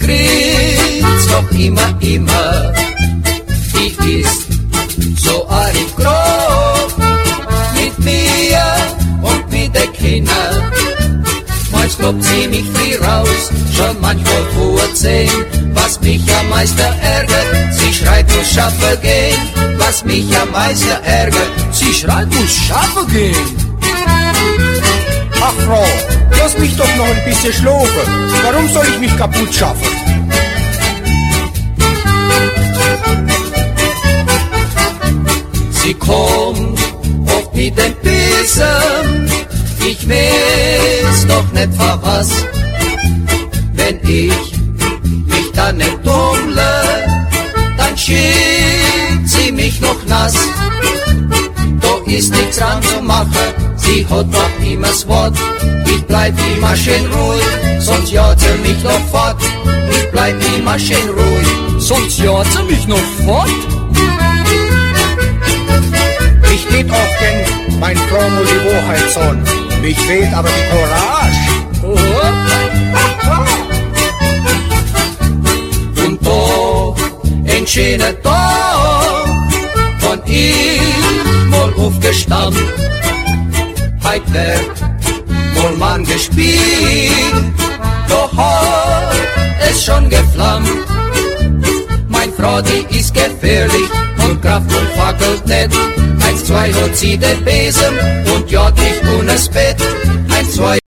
grinst doch immer. Die ist so arg grob mit mir und mit den Kindern. Meist lobt sie mich früh raus, schon manchmal vor 10. Was mich am meisten ärgert, sie schreit, muss schaffen gehen. Was mich am meisten ärgert, sie schreit, muss schaffen gehen. Ach Frau, lass mich doch noch ein bisschen schlafen. Warum soll ich mich kaputt schaffen? Sie kommt oft mit dem Besen, ich weiß doch nicht für was. Wenn ich mich dann nicht dummle, dann schickt sie mich noch nass. Da ist nichts dran zu machen, sie hat noch immer das Wort. Ich bleib immer schön ruhig, sonst jaht sie mich noch fort. Ich bleib immer schön ruhig, sonst jaht sie mich noch fort. Ich tät auch gern mein Frau muss die Wahrheit sagen. Mich fehlt aber die Courage. Und doch ein schöner Tag, von ihm mal aufgestanden. Heut wird wohl Mann gespielt, doch hat es schon geflammt. Mein Frau, die ist gefährlich und Kraft und fackelt nicht. 1, 2 hat sie den Besen und jagt mich unters Bett. 1, 2